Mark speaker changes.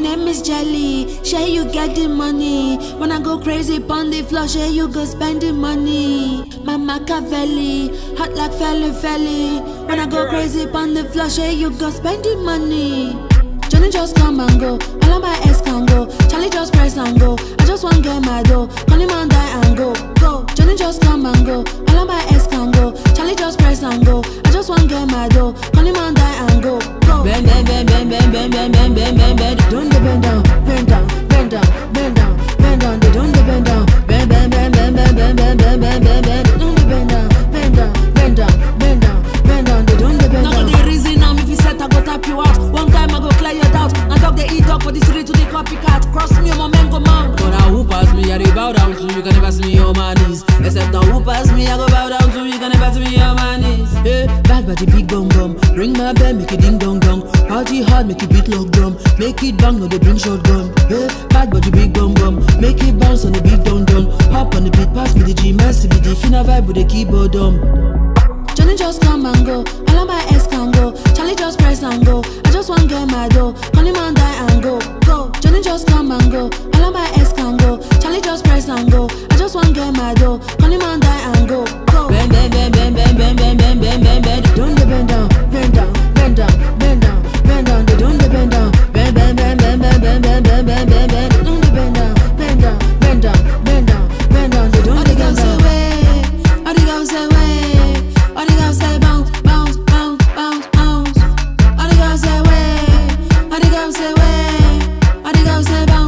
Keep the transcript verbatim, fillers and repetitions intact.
Speaker 1: name is Jelly. Share you get the money. When I go crazy pon the floor, share you go spend the money. My Machiavelli, hot like Feli Feli. When I go crazy pon the floor, share you go spend the money. Johnny just come and go, all of my ex can go. Charlie just press and go. I just want get my dough. Connie man die and go, go. Johnny just come and go, all of my ex can go. Charlie just press and go. I just want get my dough. Connie man die and go, go. Bend, bend, bend, bend, bend, bend, bend, bend, bend, bend, bend. Don't they bend down, bend down, bend down, bend down, bend down. They don't they bend down, bend, bend, bend, bend, bend, bend, bend, bend, bend, bend, bend. Don't they bend down, bend down, bend down, bend down, bend down. They don't they bend down. Now the reason I'm if you set I go tap you out. One time I go clear your doubt. Now dog they eat dog for the street to the copycat. Cross me, my man go mount.
Speaker 2: But now who pass me, I dey bow down to. You can never see me on my knees. Except now who pass me, I go bow down to. You can never see me on my knees. Hey, bad body big bum bum. Ring my bell, make it ding dong dong. Party hard, make it beat lock drum. Make it bang, no they bring shotgun. Hey, bad body big bum bum. Make it bounce on the beat dong dong. Hop on the beat, pass me the G, man, C B D. Finna vibe with the keyboard dum.
Speaker 1: Johnny just come and go, all of my ex can go. Charlie just press and go. I just want get my dough. Connie man die and go, go. Johnny just come and go, all of my ex can go. Charlie just press and go. I just want get my dough. Connie man die and go, go.
Speaker 2: Bend, bend, bend, bend, bend, bend, bend, bend, bend, bend, bend.
Speaker 1: Don't they bend down, bend down, bend down, bend down, bend down. They don't they bend down, bend, bend, bend, bend, bend, bend, bend, bend, bend, bend, bend. Don't they bend down, bend down, bend down, bend down, bend down. They don't they bend down. All the girls say way, all the girls say bounce, bounce, bounce, bounce, bounce. All the girls say way, all the girls say way, all the girls say bounce.